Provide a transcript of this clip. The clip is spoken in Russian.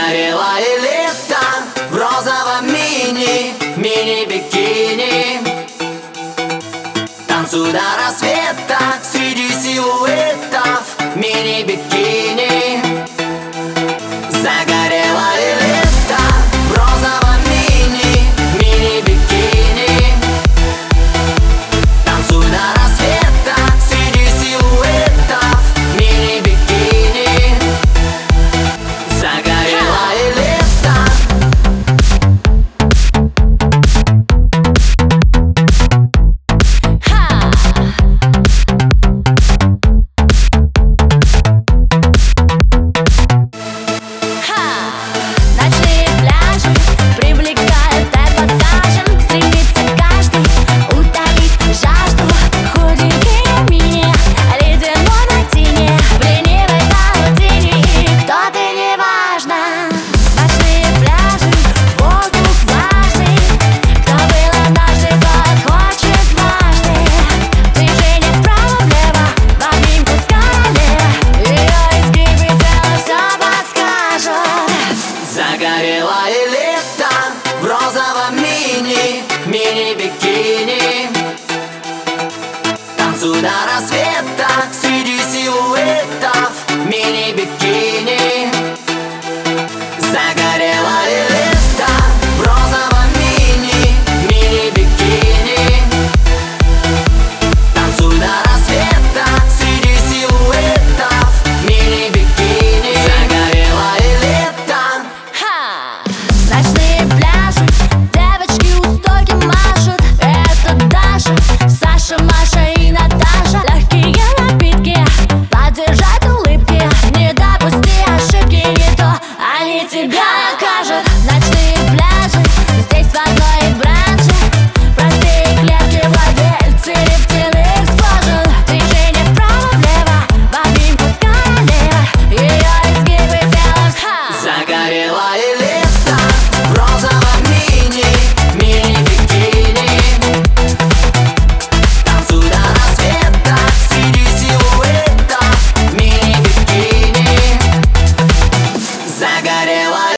Загорелое лето в розовом мини-бикини. Танцуй до рассвета среди силуэтов мини-бикини. Загорелое лето в розовом мини-бикини. Танцуй до рассвета среди силуэтов мини-бикини. Загорелое лето. Ночные пляжи привлекают эпатажем. Стремится каждый утолить жажду. Худенькие мини, ледяной мартини, в ленивой паутине. Кто ты, неважно. Ночные пляжи, воздух влажный. Кто был однажды, тот хочет дважды. Движение вправо-влево, в обнимку с королевой. Ее изгибы тела все подскажут. Загорелое лето в розовом мини-бикини. Танцуй до рассвета среди силуэтов мини-бикини. Загорелое лето в розовом мини-бикини. Танцуй до рассвета среди силуэтов мини-бикини. Загорелое лето. Ночные пляжи, девочки у стойки машут. Это Даша, Саша, Маша и Наташа. Легкие напитки, поддержать улыбки. Не допусти ошибки, не то они тебя накажут. Ночные пляжи, здесь в одной бранже. Простые клетки, владельцы нефтяных спожил. Движение вправо-влево, в обнимку с королевой. Ее изгибы тела. Загорелое лето в розовом мини-бикини. Танцуй до рассвета среди силуэтов мини-бикини. Загорелое